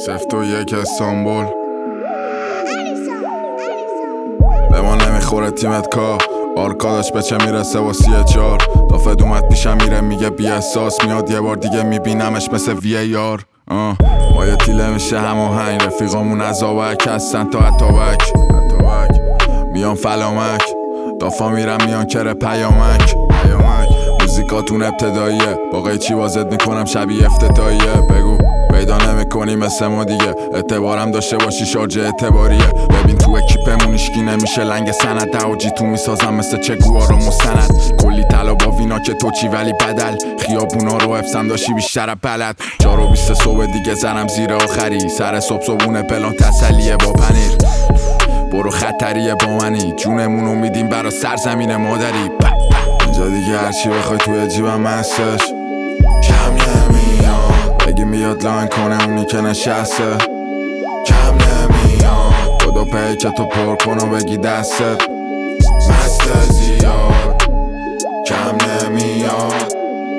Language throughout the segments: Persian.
سفت و یک استانبول به ما نمیخوره تیمت کا آرکادش به چه میرسه و 34 دافت اومد پیشم میره میگه بی احساس میاد یه بار دیگه میبینمش مثل VAR ما یه تیله میشه هماهنگ رفیقامون از آوک هستن تا اتابک میان فلامک دافا میرم میان کره پیامک موزیکاتون ابتداییه با قیچی وازد میکنم شبیه افتتاحیه بگو پیدا نمیکنی مثل ما دیگه اعتبارم داشته باشی شارژ اعتباریه ببین تو اکیپمون ایشکی نمیشه لنگ سند دعاجی تو میسازم مثل چگوارو مستند کلی طلا با وینا که تو چی ولی بدل خیابونا رو حفظم داشتی بیشتر بلد 4 و 20 صبح دیگه زنم زیر آخری سر صبحونه پلان تسلیه با پنیر برو خطریه با منی جونمونو میدیم برا سرزمین مادری اینجا دیگه هرچی بخوای توی جیبم هستش کم نمیاد بگی میاد لاین کنه اونی که نشسته کم نمیاد خدا پیکه تو پر کن و بگی دستت مست زیاد کم نمیاد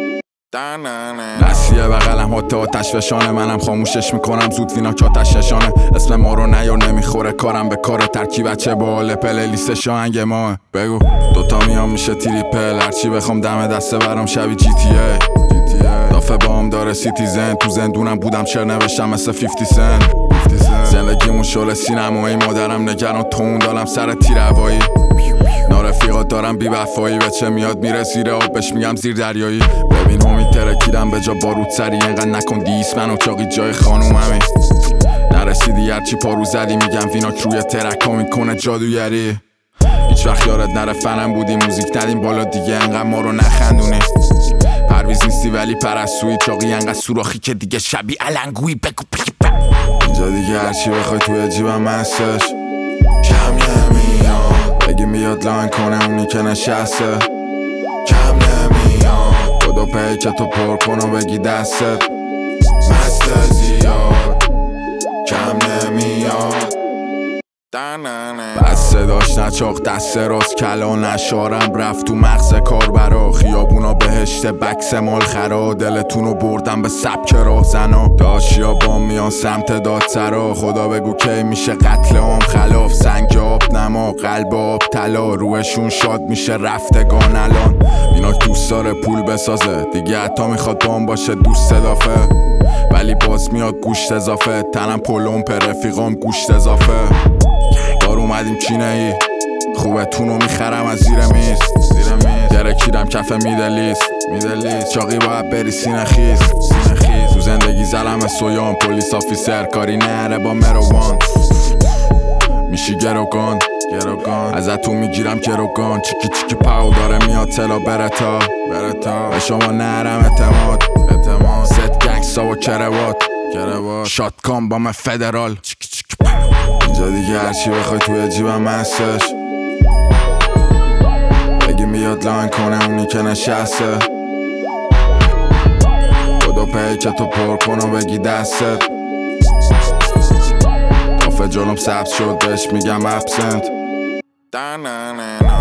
نسیه بغلم حتی آتش فشانه منم خاموشش میکنم زود وینا که آتش نشانه اسم ما رو نیار نمیخوره کارم به کار ترکی بچه باله پله لیست شاهنگ ماه بگو دوتا میام میشه تریپل هرچی بخوام دم دسته برام شبی GTA دافه بام داره سیتیزن تو زندونم بودم شعر نوشتم مثل 50 سنت زندگیمون شل سینمایی مادرم نگران تون دارم سر تیر هوایی نارفیقات دارم بی وفایی به چه میاد میره زیر آب بهش میگم زیر دریایی ببین همی ترکیدم به جا بارود سری اینقدر نکن دیس من و چاقی جای خانوممی نرسیدی هرچی پارو زدی میگم ویناک روی ترک ها میکنه جادوگری هیچ وقت یارت نره فنم بودی موزیک ندیم بالا دیگه انقدر ما رو نخندونی پرویز نیستی ولی پرستویی چاقی انقدر سوراخی که دیگه شبی علنگویی بگو اینجا دیگه هرچی بخوای توی جیبم هستش کم نمیاد بگی میاد لاین کنه اونی که نشسته کم نمیاد خدا پیکه تو پر کن و بگی دستت مست زیاد کم نمیاد بس صداش نچاق دست راست کلا نشارم رفت تو مغز کار برا خیابونا بهشت بکس مال خرا دلتونو بردم به سبک راه زنا داشیا با میان سمت دادسرا خدا بگو کی میشه قتل عام خلاف سنگ آب نما قلب آب طلا روحشون شاد میشه رفتگان الان ایناک دوست داره پول بسازه دیگه حتی میخواد بام باشه دوست اضافه ولی باز میاد گوشت اضافه تنم پلوم پر رفیقام گوشت اضافه دار اومدیم چینه ای خوبه تونو میخرم از زیر میز درکیدم کف میدلیست چاقی باید بری سینه خیز تو زندگی زلم سویان پولیس آفیسر کاری نره با مروان میشی گروگان ازتون میگیرم گروگان چیکی پاو داره میاد تلا برتا به شما نرم اعتماد ست گنگستا و کروات شاتکام با من فدرال اینجا دیگه هرچی بخوای توی جیبم هستش بگی میاد لاین کنه اونی که نشسته خدا پیکه تو پر کن و بگی دستت دافه جلوم سبز شد بهش میگم ابسنت